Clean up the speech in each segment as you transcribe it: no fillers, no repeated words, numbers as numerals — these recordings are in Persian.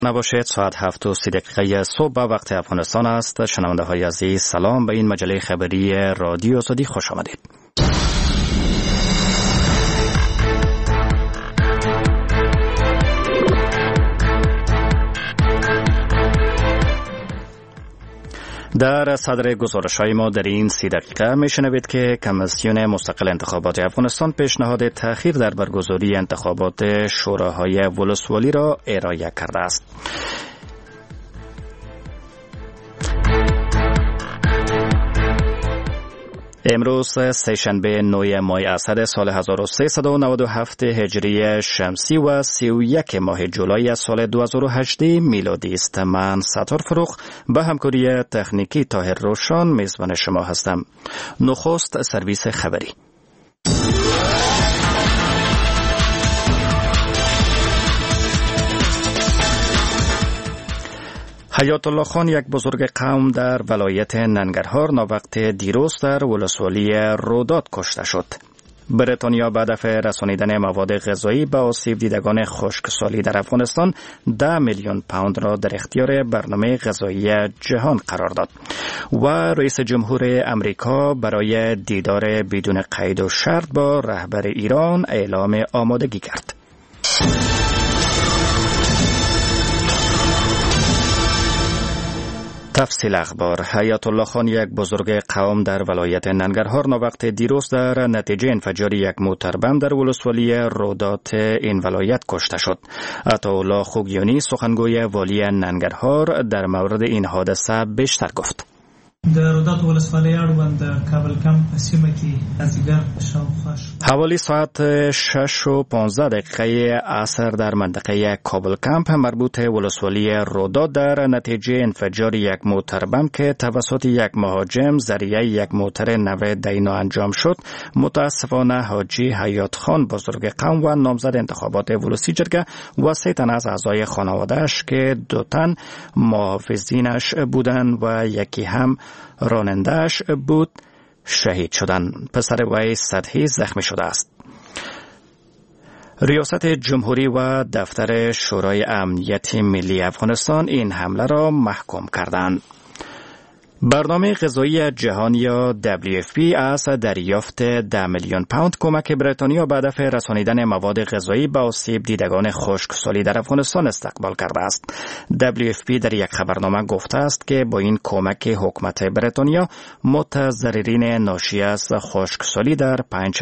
نباشید. ساعت 7:30 صبح وقت افغانستان است. شنونده های عزیز، سلام. به این مجله خبری رادیو آزادی خوش آمدید. در صدر گزارش‌های ما در این 30 دقیقه میشنوید که کمیسیون مستقل انتخابات افغانستان پیشنهاد تأخیر در برگزاری انتخابات شوراهای ولسوالی را ارائه کرده است. امروز سه‌شنبه 9 ماه اسد سال 1397 هجری شمسی و 31 ماه جولای سال 2018 میلادی است. من ستار فروخ به همکاری تکنیکی طاهر روشان میزبان شما هستم. نخست سرویس خبری. حیات الله خان، یک بزرگ قوم در ولایت ننگرهار، ناوقت دیروز در ولسوالی روداد کشته شد. بریتانیا به هدف رسانیدن مواد غذایی به آسیب دیدگان خشکسالی در افغانستان 10 میلیون پوند را در اختیار برنامه غذایی جهان قرار داد. و رئیس جمهور امریکا برای دیدار بدون قید و شرط با رهبر ایران اعلام آمادگی کرد. تفصیل اخبار. حیات الله خان، یک بزرگ قوم در ولایت ننگرهار، ناوقت دیروز در نتیجه انفجار یک موتر بم در ولسوالی رودات این ولایت کشته شد. عطاالله خوگیانی، سخنگوی والی ننگرهار، در مورد این حادثه بیشتر گفت. د رودات ولسوالۍ اړوند د کابل کمپ په سیمه کې مازدیګر شاوخوا حوالی ساعت 6:15 عصر در منطقه کابل کمپ مربوط ولسوالی رودات در نتیجه انفجار یک موتر بم که توسط یک مهاجم ذریعه یک موتر نو دینا انجام شد، متاسفانه حاجی حیات خان، بزرگ قوم و نامزد انتخابات ولسی جرگه، و 3 تن از اعضای خانواده‌اش که 2 تن محافظینش بودند و یکی هم راننده‌اش بود، شهید شدند. پسر وی سطحی زخمی شده است. ریاست جمهوری و دفتر شورای امنیت ملی افغانستان این حمله را محکوم کردند. برنامه غذایی جهان یا WFP از دریافت 10 میلیون پوند کمک بریتانیا به هدف رسانیدن مواد غذایی به آسیب دیدگان خشکسالی در افغانستان استقبال کرده است. WFP در یک خبرنامه گفته است که با این کمک حکومت بریتانیا متضررین ناشی از خشکسالی در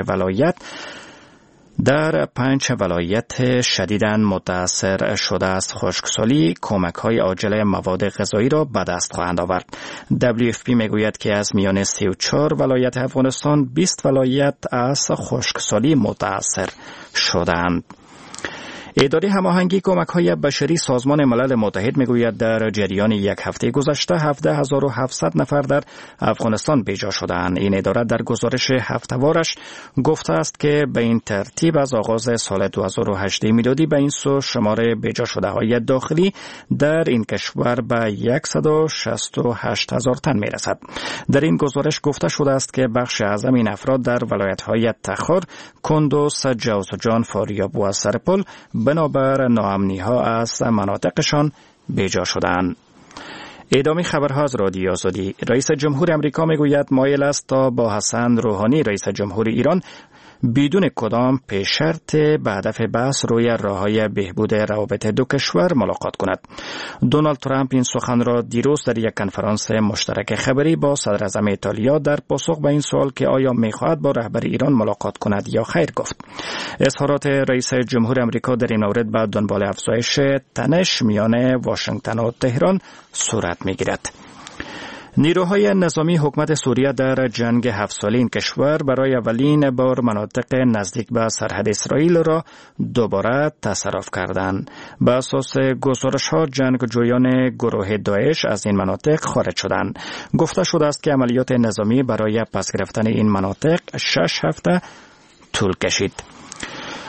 5 ولایت شدیداً متاثر شده است خشکسالی کمک‌های عاجل مواد غذایی را به دست خواهند آورد. WFP میگوید که از میان 34 ولایت افغانستان 20 ولایت از خشکسالی متاثر شدند. اداره هماهنگی کمک‌های بشری سازمان ملل متحد میگوید در جریان یک هفته گذشته 17700 نفر در افغانستان بیجا شدند. این اداره در گزارش هفته‌وارش گفته است که به این ترتیب از آغاز سال 2018 میلادی به این سو شمار بیجا شده‌های داخلی در این کشور به 168000 تن میرسد. در این گزارش گفته شده است که بخش اعظم این افراد در ولایت‌های تخار، کندوز، جوزجان، فاریاب و سرپل بنابر ناامنی‌ها از مناطقشان بیجا شدند. ادامه خبرها از رادیو آزادی. رئیس جمهور امریکا میگوید مایل است تا با حسن روحانی رئیس جمهور ایران بدون کدام پیش شرط به هدف بحث روی راه‌های بهبود روابط دو کشور ملاقات کند. دونالد ترامپ این سخن را دیروز در یک کنفرانس مشترک خبری با صدر اعظم ایتالیا در پاسخ به این سوال که آیا می‌خواهد با رهبر ایران ملاقات کند یا خیر گفت. اظهارات رئیس جمهور امریکا در این مورد به دنبال افزایش تنش میان واشنگتن و تهران صورت می‌گیرد. نیروهای نظامی حکومت سوریه در جنگ 7 ساله این کشور برای اولین بار مناطق نزدیک به سرحد اسرائیل را دوباره تصرف کردند. به اساس گزارش‌ها جنگجویان گروه داعش از این مناطق خارج شدند. گفته شده است که عملیات نظامی برای پس گرفتن این مناطق 6 هفته طول کشید.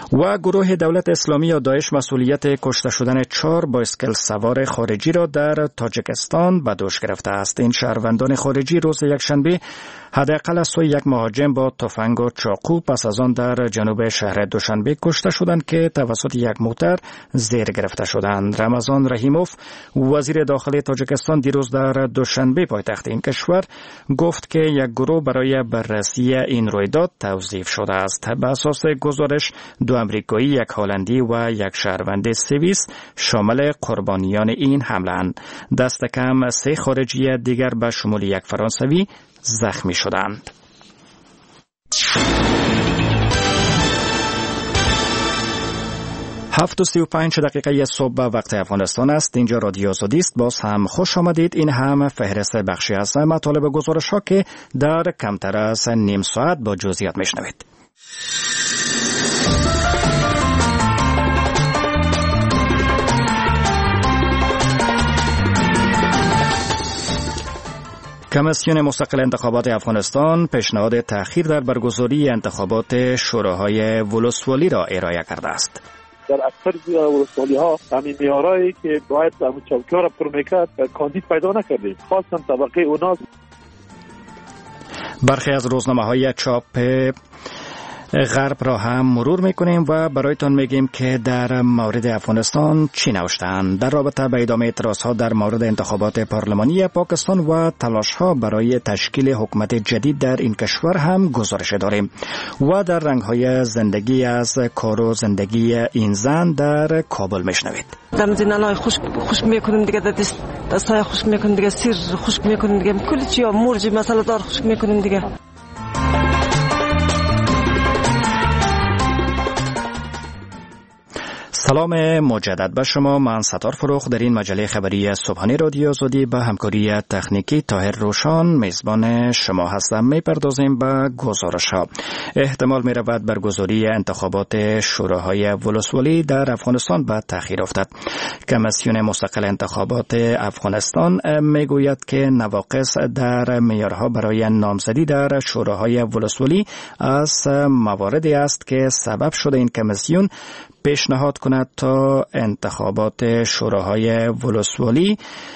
و گروه دولت اسلامی یا داعش مسئولیت کشته شدن 4 بایسکل سوار خارجی را در تاجیکستان به دوش گرفته است. این شهروندان خارجی روز یکشنبه حداقل از سوی یک مهاجم با تفنگ و چاقو پس از آن در جنوب شهر دوشنبه کشته شدند که توسط یک موتر زیر گرفته شدند. رمضان رحیموف وزیر داخلی تاجیکستان دیروز در دوشنبه پایتخت این کشور گفت که یک گروه برای بررسی این رویداد توظیف شده است. به اساس گزارش 2 امریکایی، 1 هلندی و 1 شهروند سوئیس شامل قربانیان این حمله اند. دست کم 3 خارجی دیگر به شمول 1 فرانسوی زخمی شدند. 7:35 صبح به وقت افغانستان است. اینجا رادیو آزادی است. باز هم خوش آمدید. این هم فهرست بخشی از مطالب گزارش ها که در کمتر از نیم ساعت با جزئیات میشنوید. کمیسیون مستقل انتخابات افغانستان پیشنهاد تأخیر در برگزاری انتخابات شوراهای ولسوالی را ارائه کرده است. در اکثر ولسوالی ها همین معیارایی که باید چوکی‌ها را پر میکرد کاندید پیدا نکردیم، خاصا طبقه اوناس. برخی از روزنامه‌های چاپ غرب را هم مرور میکنیم و برایتان میگیم که در مورد افغانستان چی نوشتند. در رابطه با ادامه اعتراضها در مورد انتخابات پارلمانی پاکستان و تلاشها برای تشکیل حکومت جدید در این کشور هم گزارش داریم. و در رنگهای زندگی از کار و زندگی این زن در کابل میشنوید. در زندان‌های خشک میکنیم دیگه، دستای خشک میکنیم دیگه، سیر خشک میکنیم دیگه، کلی چیا مرج مساله دار خشک میکنیم دیگه. سلام مجدد به شما. من ستار فروخ در این مجله خبری صبحانه رادیو آزادی به همکاری تکنیکی طاهر روشان میزبان شما هستم. میپردازیم به گزارش‌ها. احتمال می‌رود برگزاری انتخابات شوراهای ولسوالی در افغانستان به تأخیر افتد. کمیسیون مستقل انتخابات افغانستان میگوید که نواقص در معیارها برای نامزدی در شوراهای ولسوالی از مواردی است که سبب شده این کمیسیون پیشنهاد کند تا انتخابات شوراهای ولسوالی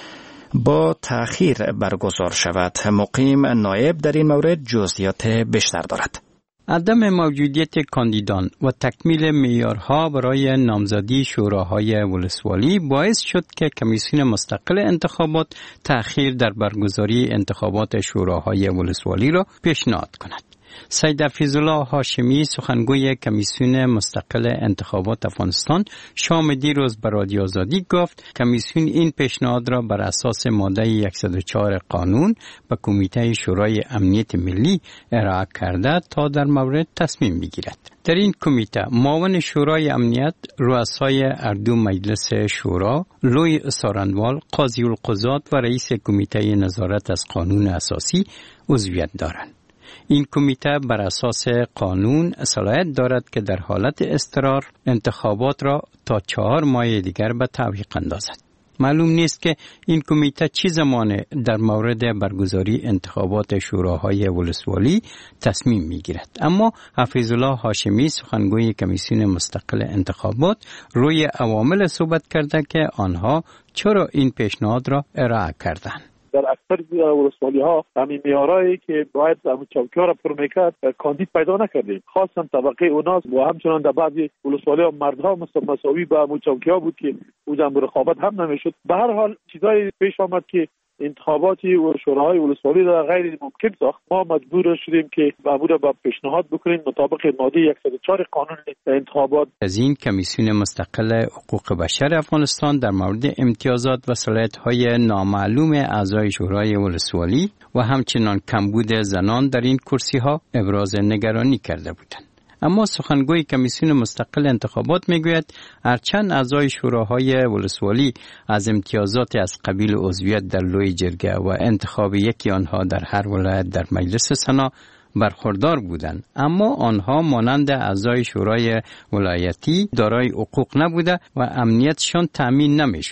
با تأخیر برگزار شود. مقیم نایب در این مورد جزئیات بیشتر دارد. عدم موجودیت کاندیدان و تکمیل معیارها برای نامزدی شوراهای ولسوالی باعث شد که کمیسیون مستقل انتخابات تأخیر در برگزاری انتخابات شوراهای ولسوالی را پیشنهاد کند. سید حفیظالله هاشمی سخنگوی کمیسیون مستقل انتخابات افغانستان شام دیروز به رادیو آزادی گفت کمیسیون این پیشنهاد را بر اساس ماده 104 قانون به کمیته شورای امنیت ملی ارائه کرده تا در مورد تصمیم بگیرد. در این کمیته معاون شورای امنیت، رؤسای اردو مجلس شورا، لوی سارنوال، قاضی القضات و رئیس کمیته نظارت از قانون اساسی عضویت دارند. این کمیته بر اساس قانون صلاحیت دارد که در حالت اضطرار انتخابات را تا 4 ماه دیگر به تعویق اندازد. معلوم نیست که این کمیته چه زمان در مورد برگزاری انتخابات شوراهای ولسوالی تصمیم میگیرد. اما حفیظالله هاشمی سخنگوی کمیسیون مستقل انتخابات روی عوامل صحبت کرده که آنها چرا این پیشنهاد را ارائه کردند. در اکثر ولسوالی ها همین معیارایی که باید چوکی‌ها را پر میکرد کاندید پیدا نکردیم، خاصا طبقه اوناس و همچنان در بعضی ولسوالی ها مردها مساوی با چوکی‌ها بود که اونجا رقابت هم نمیشد. به هر حال چیزایی پیش آمد که انتخاباتی و شوراهای ولسوالی را غیر ممکن ساخت. ما مجبور شدیم که مامور با پیشنهاد بکنیم مطابق ماده 104 قانون انتخابات. از این کمیسیون مستقل حقوق بشر افغانستان در مورد امتیازات و صلاحیت‌های نامعلوم اعضای شورای ولسوالی و همچنان کمبود زنان در این کرسی‌ها ابراز نگرانی کرده بودند. اما سخنگوی کمیسیون مستقل انتخابات میگوید هرچند اعضای شوراهای ولسوالی از امتیازات از قبیل عضویت در لوی جرگه و انتخاب یکی آنها در هر ولایت در مجلس سنا برخوردار بودند، اما آنها مانند اعضای شورای ولایتی دارای حقوق نبوده و امنیتشان تأمین نمیشد.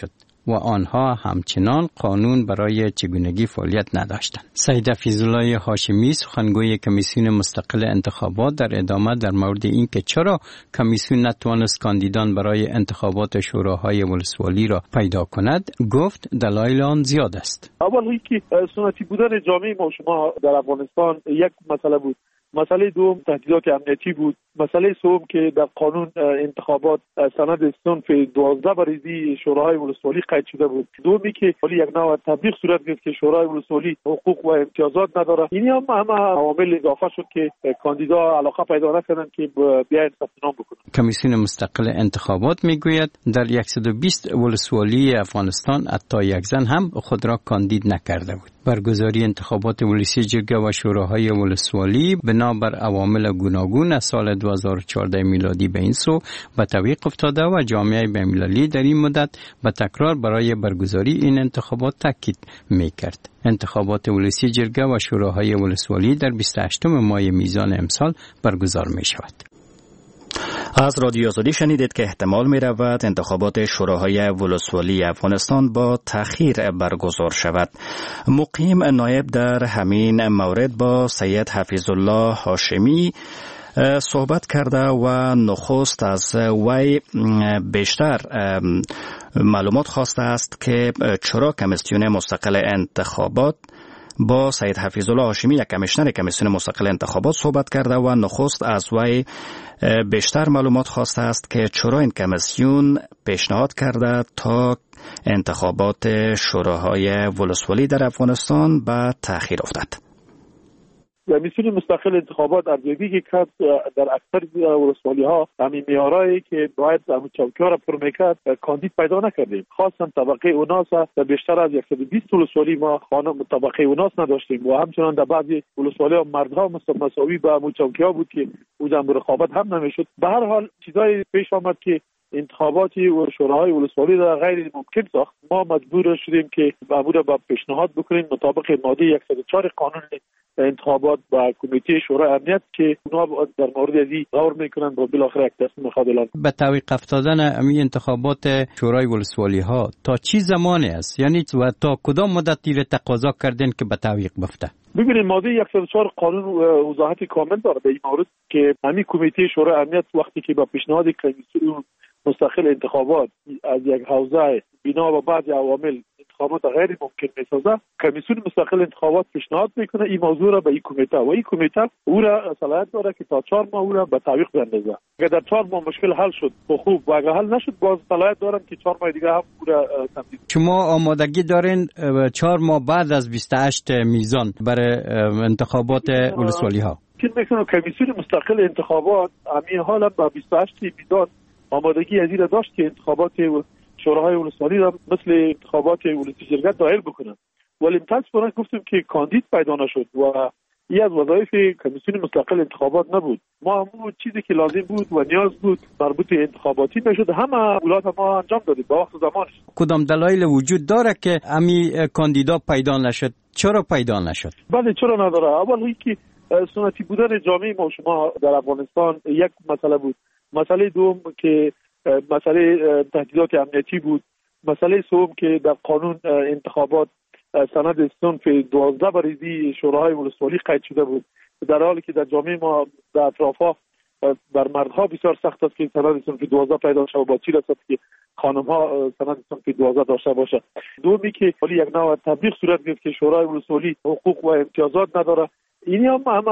و آنها همچنان قانون برای چگونگی فعالیت نداشتند. سید حفیظالله هاشمی سخنگوی کمیسیون مستقل انتخابات در ادامه در مورد اینکه چرا کمیسیون نتوانست کاندیدان برای انتخابات شوراهای ولسوالی را پیدا کند گفت دلایل آن زیاد است. اول اینکه سنتی بودن جامعه ما شما در افغانستان یک مسئله بود. مسئله دوم تهدیدات امنیتی بود. مسئله سوم که در قانون انتخابات سند صنف 12 بریزی شوراهای ولسوالی قید شده بود. دومی که ولی یک نوع تطبیق صورت گرفت که شورای ولسوالی حقوق و امتیازات نداره. این هم عوامل اضافه شد که کاندیدا علاقه پیدا نکردن که بیاین ثبت نام بکنن. کمیسیون مستقل انتخابات میگوید در 120 ولسوالی افغانستان حتی یک زن هم خود را کاندید نکرده بود. برگزاری انتخابات ولسی جرگه و شوراهای ولسوالی بنابر عوامل گوناگون از سال 2014 میلادی به این سو به تعویق افتاده و جامعه بین‌المللی در این مدت به تکرار برای برگزاری این انتخابات تاکید میکرد. انتخابات ولسی جرگه و شوراهای ولسوالی در 28 ماه میزان امسال برگزار می شود. از رادیو آزادی شنیدید که احتمال می رود انتخابات شوراهای ولسوالی افغانستان با تأخیر برگزار شود. مقیم نایب در همین مورد با سید حفیظالله هاشمی صحبت کرده و نخست از وی بیشتر معلومات خواسته است که چرا کمیسیون مستقل انتخابات با سید حفیظالله هاشمی یک کمیشنر کمیسیون مستقل انتخابات صحبت کرده و نخست از وی بیشتر معلومات خواسته است که چرا این کمیسیون پیشنهاد کرده تا انتخابات شوراهای ولسوالی در افغانستان به تأخیر افتد. کمیسیون مستقل انتخابات ارزیابی که کرد در اکثر ولسوالی ها همین معیارایی که باید چوکی‌ها را پر میکرد کاندید پیدا نکردیم. خاصا طبقه اوناس در بیشتر از 120 ولسوالی ما خانم طبقه اوناس نداشتیم و همچنان در بعضی ولسوالی ها مردها مساوی با چوکی‌ها بود که اونجا رقابت هم نمیشد. به هر حال چیزایی پیش آمد که انتخاباتی و شوراهای ولسوالی را غیر ممکن ساخت. ما مجبور شدیم که معمولا با پیشنهاد بکنیم مطابق ماده 104 قانون انتخابات با کمیته شورای امنیت که اونها در مورد ازی غور میکنن و بالاخره یک تصمیم خودلان. به تعویق افتادن امی انتخابات شورای ولسوالی ها تا چی زمانی است؟ یعنی و تا کدام مدتی را تقاضا کردین که به تعویق بفته؟ ببینید ماده 104 قانون وضاحت کامل داره به این مورد که همین کمیته شورای امنیت وقتی که با پیشنهاد کمیسیون مستقل انتخابات از یک حوزه بنا و بعضی عوامل انتخابات غیر ممکن میسازه، کمیسیون مستقل انتخابات پیشنهاد میکنه این موضوع را به این کمیته و این کمیته او را صلاحیت داره که تا 4 ماه او را به تعویق بندازه. اگر در 4 ماه مشکل حل شد خوب و اگر حل نشد باز صلاحیت دارن که 4 ماه دیگه هم او را تمدید. شما آمادگی دارین 4 ماه بعد از 28 میزان برای انتخابات ولسوالی ها؟ که میکنه کمیسیون مستقل انتخابات همین حالا با 28 میزان آمادگی از این داشت که انتخابات شوراهای ولسوالی را مثل انتخابات ولسی جرگه دایر بکنن، ولی متاسفانه گفتیم که کاندید پیدا نشد و این از وظایف کمیسیون مستقل انتخابات نبود. ما همون چیزی که لازم بود و نیاز بود مربوط انتخاباتی میشد همه ولایات ما انجام دادیم با وقت زمانش. کدام دلایل وجود داره که امی کاندیدا پیدا نشد؟ چرا پیدا نشد؟ بله چرا نداره. اول اینکه سنتی بودن جامعه ما شما در افغانستان یک مسئله بود. مسئله دوم که مسئله تهدیدات امنیتی بود. مسئله سوم که در قانون انتخابات سند صنف 12 بریزی شوراهای ولسوالی قید شده بود، در حالی که در جامعه ما در اطرافا بر مردها بسیار سخت است که سند صنف 12 پیدا شود، با چی رسد که خانم‌ها سند صنف 12 داشته باشه. دومی که ولی یک نوع تطبیق صورت گرفت که شورای ولسوالی حقوق و امتیازات نداره. این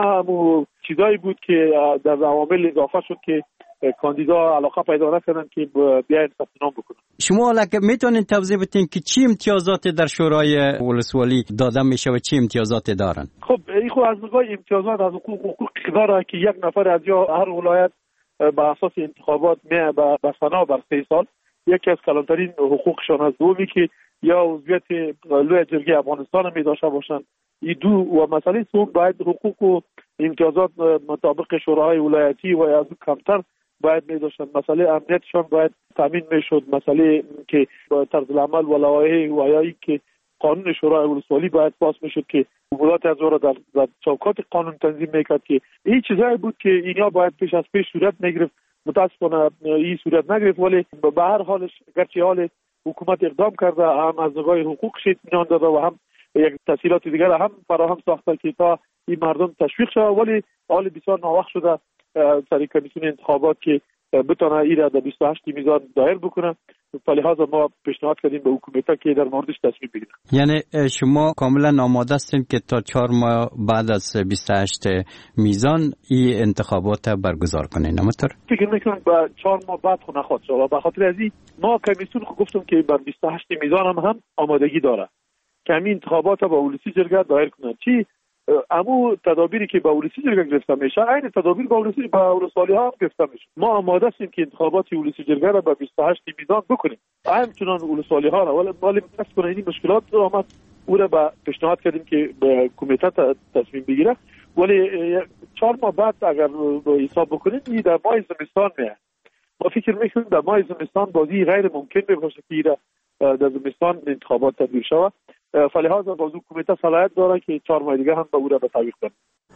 هم چیزایی بود که در عوامل اضافه شد که کاندیدا علاقه پیدا نکردن که بیاین ثبت نام بکنن. شما میتونین توضیح بدین که چی امتیازات در شورای ولسوالی داده میشه و چی امتیازات دارن؟ خب این خود از نگاه امتیازات از حقوق داره که یک نفر از یا هر ولایت به اساس انتخابات می به سنا بر 3 سال یکی از کلانترین حقوقشان است. دومی که یا عضویت لوی جرگه افغانستان می داشته باشند. این دو و مسئله سوم باید حقوق و امتیازات مطابق شوراهای ولایتی و از کمتر باید می داشتن. مسئله امنیتشان باید تامین میشد. مسئله که طرز العمل و لوایح و یا که قانون شورای ولسوالی باید پاس میشد که ولایت از را در چوکات قانون تنظیم میکرد که این چیزایی بود که اینا باید پیش از پیش صورت میگرفت. متاسفانه این صورت نگرفت، ولی به هر حالش گرچه حال حکومت اقدام کرده، هم از نگاه حقوقش اطمینان داده و هم یک تسهیلات دیگر هم فراهم ساخته که تا این مردم تشویق شود. ولی حال بسیار ناوقت شده سر کمیسیون انتخابات که بتونه این را در 28 میزان دایر بکنه. لحاظا ما پیشنهاد کردیم به حکومت که در موردش تصمیم بگیره. یعنی شما کاملا آماده هستین که تا 4 ماه بعد از 28 میزان این انتخابات برگزار کنین؟ همونطور فکر میکنم با 4 ماه بعد خو نخواد شد. به خاطر از این ما کمیسیون خو گفتم که بر 28 میزان هم آمادگی داره که همین انتخابات با ولسی جرگه دایر کنه. چی امو تدابیری که با ولسی جرگه گرفته میشه عین تدابیر با ولسوالی ها هم گرفته میشه. ما آماده هستیم که انتخابات ولسی جرگه را با 28 میزان بکنیم همچنان ولسوالی ها را. ولی متاسف کنه این مشکلات آمد او را به پیشنهاد کردیم که به کمیته تصمیم بگیره. ولی 4 ماه بعد اگر حساب بکنیم این در ماه زمستان میاد. ما فکر میکنیم در ماه زمستان بازی غیر ممکن باشه که در زمستان انتخابات تدبیر شود. فلهذا باز کمیته صلاحیت داره که 4 ماه دیگه هم به او را به تعویق کنه.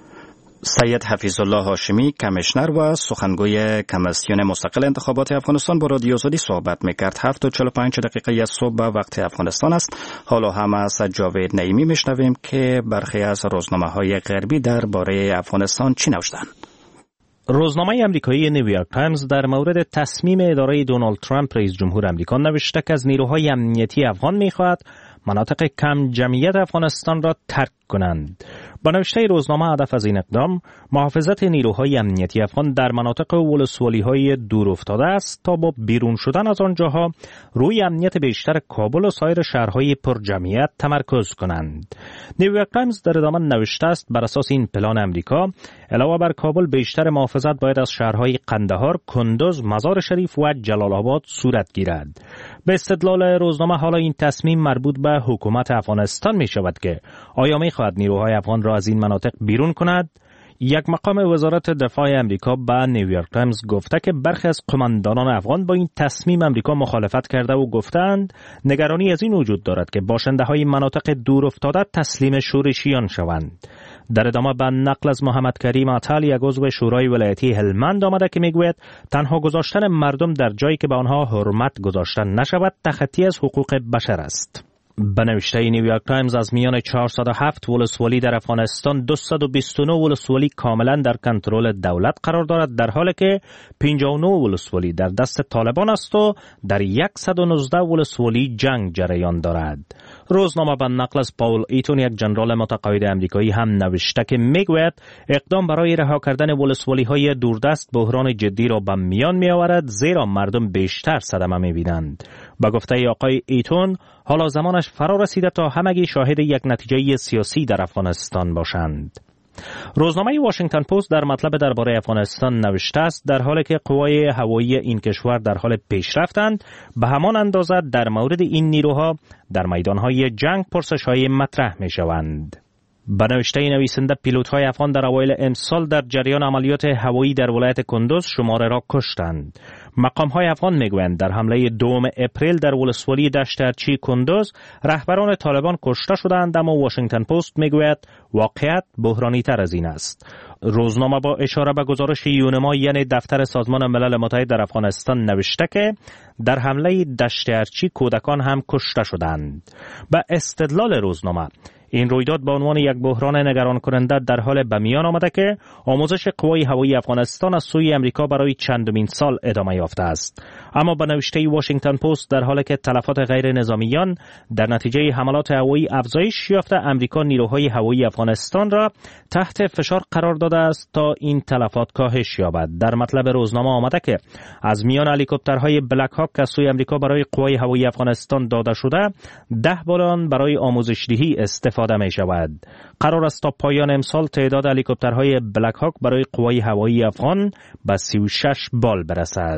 سید حفیظ الله هاشمی کمیشنر و سخنگوی کمیسیون مستقل انتخابات افغانستان با رادیو آزادی صحبت میکرد. 7:45 از صبح به وقت افغانستان است. حالا هم از جاوید نعیمی میشنویم که برخی از روزنامه‌های غربی درباره افغانستان چی نوشتند. روزنامه امریکایی نیویورک تایمز در مورد تصمیم اداره دونالد ترامپ رئیس جمهور آمریکا نوشته که از نیروهای امنیتی افغان میخواهد مناطق کم جمعیت افغانستان را ترک کنند. با نوشته روزنامه هدف از این اقدام محافظت نیروهای امنیتی افغان در مناطق ولسوالی‌های دور افتاده است تا با بیرون شدن از آنجاها روی امنیت بیشتر کابل و سایر شهرهای پر جمعیت تمرکز کنند. نیویورک تایمز در ادامه نوشته است بر اساس این پلان امریکا علاوه بر کابل بیشتر محافظت باید از شهرهای قندهار، کندوز، مزار شریف و جلال آباد صورت گیرد. به استدلال روزنامه حالا این تصمیم مربوط به حکومت افغانستان می شود که آیا می خواهد نیروهای افغان را از این مناطق بیرون کند؟ یک مقام وزارت دفاع امریکا به نیویورک تایمز گفته که برخی از قماندانان افغان با این تصمیم امریکا مخالفت کرده و گفتند نگرانی از این وجود دارد که باشنده های مناطق دور افتاده تسلیم شورشیان شوند. در ادامه به نقل از محمد کریم عطال یک عضو شورای ولایتی هلمند آمده که میگوید تنها گذاشتن مردم در جایی که به آنها حرمت گذاشته نشود تخطی از حقوق بشر است. به نوشته نیویورک تایمز از میان 407 ولسوالی در افغانستان 229 ولسوالی کاملا در کنترل دولت قرار دارد، در حالی که 59 ولسوالی در دست طالبان است و در 119 ولسوالی جنگ جریان دارد. روزنامه به نقل از پاول ایتون یک جنرال متقاعد آمریکایی هم نوشته که میگوید اقدام برای رها کردن ولسوالی‌های دوردست بحران جدی را به میان میآورد، زیرا مردم بیشتر صدمه می‌بینند. با گفته آقای ایتون حالا زمانش فرا رسیده تا همگی شاهد یک نتیجه سیاسی در افغانستان باشند. روزنامه واشنگتن پست در مطلب درباره افغانستان نوشته است در حالی که قوای هوایی این کشور در حال پیشرفتند، به همان اندازه در مورد این نیروها در میدانهای جنگ پرسش‌های مطرح می‌شوند. به نوشته نویسنده پیلوت‌های افغان در اوایل امسال در جریان عملیات هوایی در ولایت کندوز شماره را کشتند. مقام‌های افغان میگویند در حمله 2 اپریل در ولسوالی دشت ارچی کندوز رهبران طالبان کشته شدند، اما واشنگتن پست میگوید واقعیت بحرانی تر از این است. روزنامه با اشاره به گزارش یونما یعنی دفتر سازمان ملل متحد در افغانستان نوشته که در حمله دشت ارچی کودکان هم کشته شدند. به استدلال روزنامه این رویداد به عنوان یک بحران نگران کننده در حال به میان آمده که آموزش قوای هوایی افغانستان از سوی امریکا برای چندمین سال ادامه یافته است. اما به نوشته واشنگتن پست در حالی که تلفات غیر نظامیان در نتیجه حملات هوایی افزایش یافته، امریکا نیروهای هوایی افغانستان را تحت فشار قرار داده است تا این تلفات کاهش یابد. در مطلب روزنامه آمده که از میان هلیکوپترهای بلک هاک که از سوی امریکا برای قوای هوایی افغانستان داده شده 10 بالون برای آموزش‌دهی استفاده می شود. قرار است تا پایان امسال تعداد هلیکوپترهای بلک هاک برای قوای هوایی افغان به 36 بال برسد.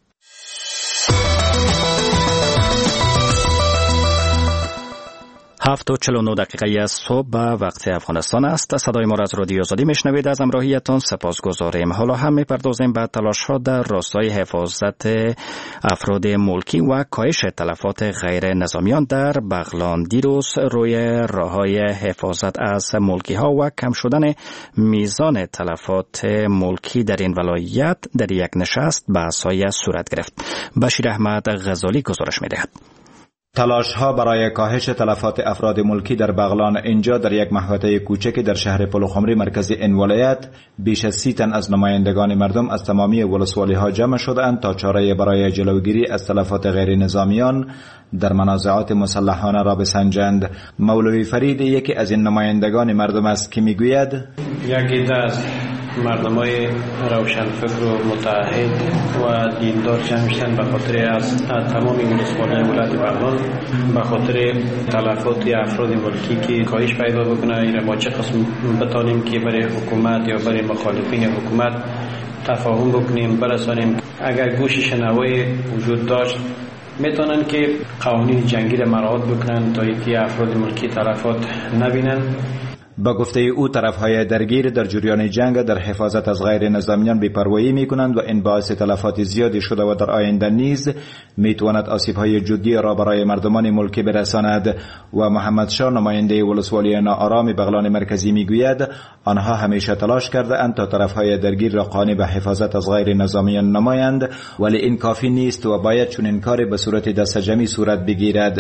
7:49 از صبح به وقت افغانستان است. صدای ما را از رادیو آزادی میشنوید. از همراهیتان سپاسگزاریم. حالا هم میپردازیم به تلاش‌ها در راستای حفاظت افراد ملکی و کاهش تلفات غیر نظامیان در بغلان. دیروز روی راه‌های حفاظت از ملکی‌ها و کم شدن میزان تلفات ملکی در این ولایت در یک نشست بحث‌های صورت گرفت. بشیر احمد غزالی گزارش می‌دهد. تلاش‌ها برای کاهش تلفات افراد ملکی در بغلان اینجا در یک محوطه کوچکی در شهر پلخمری مرکز این ولایت بیش از 30 تن از نمایندگان مردم از تمامی ولسوالی‌ها جمع شدند تا چاره برای جلوگیری از تلفات غیر نظامیان در منازعات مسلحانه را بسنجند. مولوی فرید یکی از این نمایندگان مردم است که میگوید یکی از مردمای روشنفکر و متحد و دیندار جمع شدن به خاطر از تمام ولسوالی‌های ولایت بغلان به خاطر تلفات افراد ملکی که کاهش پیدا بکنه. این ما چه قسم بتانیم که برای حکومت یا برای مخالفین حکومت تفاهم بکنیم برسانیم. اگر گوش شنوایی وجود داشت میتونن که قوانین جنگی را مراعات بکنن تا اینکه افراد ملکی تلفات نبینن. با گفته او طرفهای درگیر در جریان جنگ در حفاظت از غیر نظامیان بی‌پروایی می‌کنند و این باعث تلفات زیادی شده و در آینده نیز میتواند آسیب‌های جدی را برای مردمان ملکی برساند. و محمد شاه نماینده ولسوالی ناآرام بغلان مرکزی میگوید آنها همیشه تلاش کرده اند تا طرفهای درگیر را قانع به حفاظت از غیر نظامیان نمایند، ولی این کافی نیست و باید چنین کاری به صورت دستجمعی صورت بگیرد.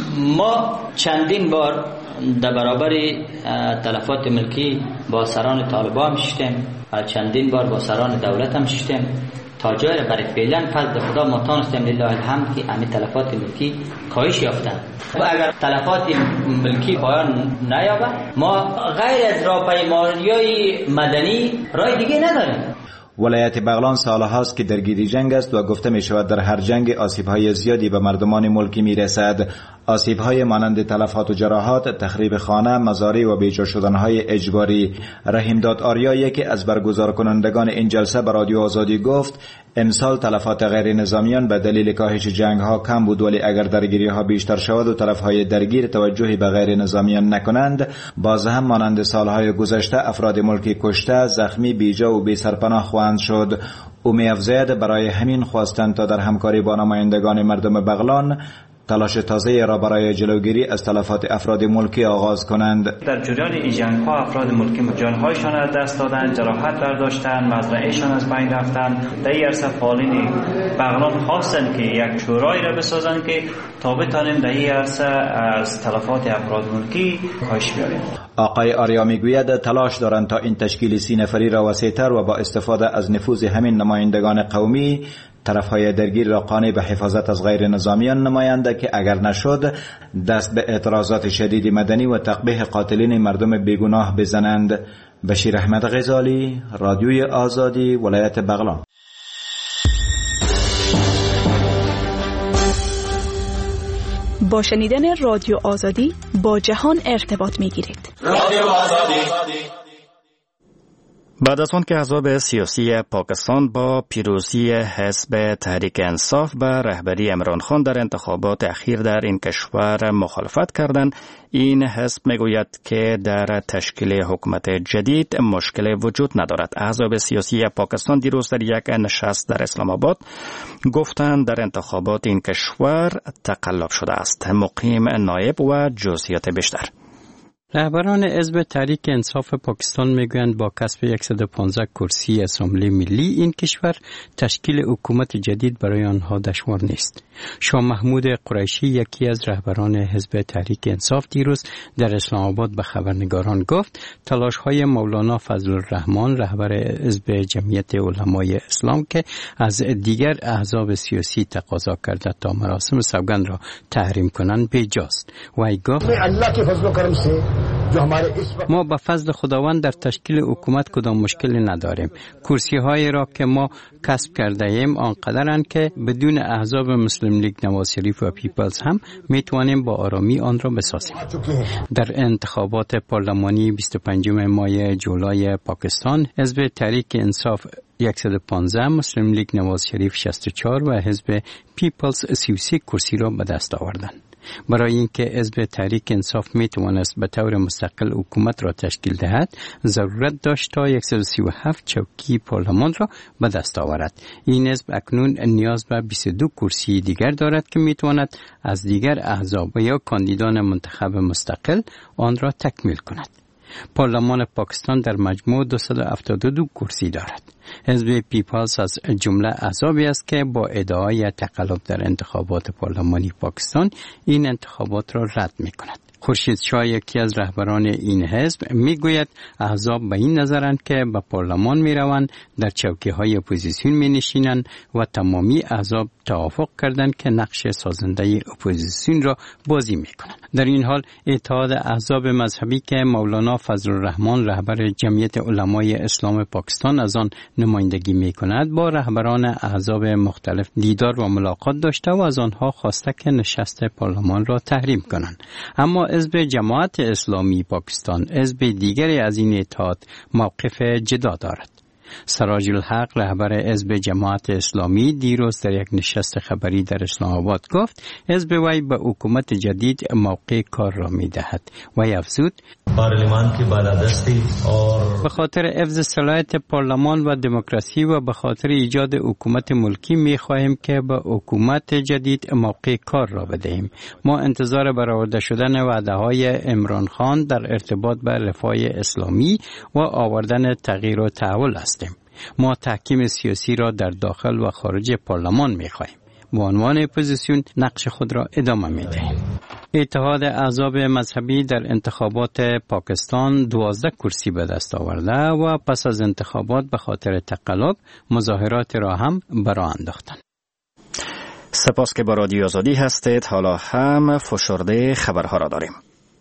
ما چندین بار در برابر تلفات ملکی با سران طالبان شدیم و چندین بار با سران دولت هم شدیم تا جای را برای فعلا فضل خدا ما تانستیم لله الحمد که همین تلفات ملکی کاهش یافتن. و اگر تلفات ملکی پایان نیابد ما غیر از راهپیمایی‌های مدنی راه دیگه نداریم. ولایت بغلان سالهاست که درگیر جنگ است و گفته می شود در هر جنگ آسیب‌های زیادی به مردمان ملکی می رسد. آسیب‌های مانند تلفات و جراحات، تخریب خانه، مزارع و بیجا شدن‌های اجباری. رحیمداد آریا یکی از برگزار کنندگان این جلسه به رادیو آزادی گفت امسال تلفات غیر نظامیان به دلیل کاهش جنگ‌ها کم بود، ولی اگر درگیری‌ها بیشتر شود و طرف‌های درگیر توجهی به غیر نظامیان نکنند باز هم مانند سال‌های گذشته افراد ملکی کشته، زخمی، بیجا و بی سرپناه خواهند شد. او می‌افزاید برای همین خواستند تا در همکاری با نمایندگان مردم بغلان تلاش تازه را برای جلوگیری از تلفات افراد ملکی آغاز کنند. در جریان این جنگ‌ها افراد ملکی جان‌هایشان را دست دادند، جراحت برداشتند، مزرعه‌شان از بین رفتند. در این عرصه فعالین بغلان خواستند که یک شورایی را بسازند که تا بتانیم در این عرصه از تلفات افراد ملکی کاهش بیاریم. آقای آریا میگوید تلاش دارند تا این تشکیل 30 نفری را وسیع‌تر و با استفاده از نفوذ همین نمایندگان قومی طرفهای درگیر را قانع به حفاظت از غیر نظامیان نمایند که اگر نشد دست به اعتراضات شدید مدنی و تقبیح قاتلین مردم بیگناه بزنند. بشیر احمد غزالی، رادیوی آزادی، ولایت بغلان. با شنیدن رادیو آزادی با جهان ارتباط می‌گیرید. رادیو آزادی. بعد از آن که احزاب سیاسی پاکستان با پیروزی حزب تحریک انصاف به رهبری عمران خان در انتخابات اخیر در این کشور مخالفت کردند، این حزب میگوید که در تشکیل حکومت جدید مشکل وجود ندارد. احزاب سیاسی پاکستان دیروز در یک نشست در اسلام آباد گفتند در انتخابات این کشور تقلب شده است. مقیم نایب و جزئیات بیشتر. رهبران حزب تحریک انصاف پاکستان میگویند با کسب 115 کرسی اسمبلی ملی این کشور تشکیل حکومت جدید برای آنها دشوار نیست. شاه محمود قریشی یکی از رهبران حزب تحریک انصاف دیروز در اسلام آباد به خبرنگاران گفت تلاش‌های مولانا فضل الرحمن رهبر حزب جمعیت علمای اسلام که از دیگر احزاب سیاسی تقاضا کرده تا مراسم سوگند را تحریم کنند بیجاست. وی گفت الله کے فضل و کرم سے ما به فضل خداوند در تشکیل حکومت کدام مشکلی نداریم. کرسی های را که ما کسب کرده ایم آنقدرند که بدون احزاب مسلم لیگ، نواز شریف و پیپلز هم میتوانیم با آرامی آن را بسازیم. در انتخابات پارلمانی 25 ماه جولای پاکستان حزب تحریک انصاف 115، مسلم لیگ نواز شریف 64 و حزب پیپلز 33 کرسی را به دست آوردند. برای اینکه حزب تحریک انصاف میتوانست به طور مستقل حکومت را تشکیل دهد ضرورت داشت تا 137 چوکی پارلمان را به دست آورد. این حزب اکنون نیاز به 22 کرسی دیگر دارد که میتواند از دیگر احزاب و یا کاندیدان منتخب مستقل آن را تکمیل کند. پارلمان پاکستان در مجموع 272 کرسی دارد. حزب پیپلز از جمله احزابی است که با ادعای تقلب در انتخابات پارلمانی پاکستان این انتخابات را رد می‌کند. خورشید شاه یکی از رهبران این حزب میگوید احزاب به این نظرند که به پارلمان میروند، در چوکی‌های اپوزیسیون مینشینند و تمامی احزاب توافق کردند که نقش سازنده اپوزیسیون را بازی میکنند. در این حال اتحاد احزاب مذهبی که مولانا فضل الرحمن رهبر جمعیت علمای اسلام پاکستان از آن نمایندگی میکند با رهبران احزاب مختلف دیدار و ملاقات داشته و از آنها خواسته که نشست پارلمان را تحریم کنند. اما حزب جماعت اسلامی پاکستان، حزب دیگری از این اتحاد، موقف جدا دارد. سراج الحق رهبر حزب جماعت اسلامی دیروز در یک نشست خبری در اسلام آباد گفت حزب وی به حکومت جدید موقع کار را می دهد و افزود پارلمان کی بالادستی به خاطر حفظ صلاحیت پارلمان و دموکراسی و به خاطر ایجاد حکومت ملکی می خواهیم که به حکومت جدید موقع کار را بدهیم. ما انتظار برآورده شدن وعده های عمران خان در ارتباط به رفاه اسلامی و آوردن تغییر و تحول است. ما تحکیم سیاسی را در داخل و خارج پارلمان می خواهیم. به عنوان اپوزیسیون نقش خود را ادامه می دهیم. اتحاد احزاب مذهبی در انتخابات پاکستان 12 کرسی به دست آورده و پس از انتخابات به خاطر تقلب مظاهرات را هم برآ انداختند. سپاس که با رادیو آزادی هستید. حالا هم فشرده خبرها را داریم.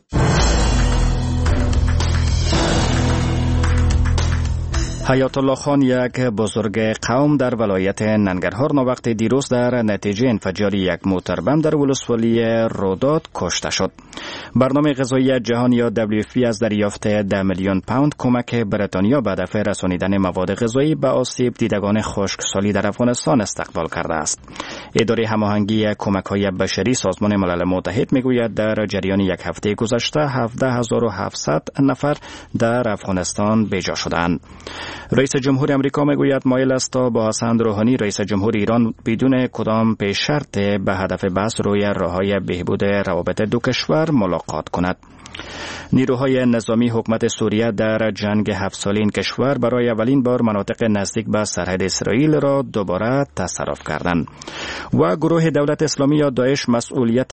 حیات الله خان یک بزرگ قوم در ولایت ننگرهار ناوقت دیروز در نتیجه انفجار یک موتر بم در ولسوالی روداد کشته شد. برنامه غذایی جهانی یا WFP از دریافت 10 میلیون پوند کمک بریتانیا به هدف رسانیدن مواد غذایی به آسیب دیدگان خشکسالی در افغانستان استقبال کرده است. اداره هماهنگی کمک‌های بشری سازمان ملل متحد میگوید در جریان یک هفته گذشته 17700 نفر در افغانستان بی‌جا شدند. رئیس جمهور امریکا میگوید مایل است تا با حسن روحانی رئیس جمهور ایران بدون کدام پیش شرط به هدف بحث روی راه‌های بهبود روابط دو کشور ملاقات کند. نیروهای نظامی حکومت سوریه در جنگ 7 ساله این کشور برای اولین بار مناطق نزدیک به سرحد اسرائیل را دوباره تصرف کردند. و گروه دولت اسلامی یا داعش مسئولیت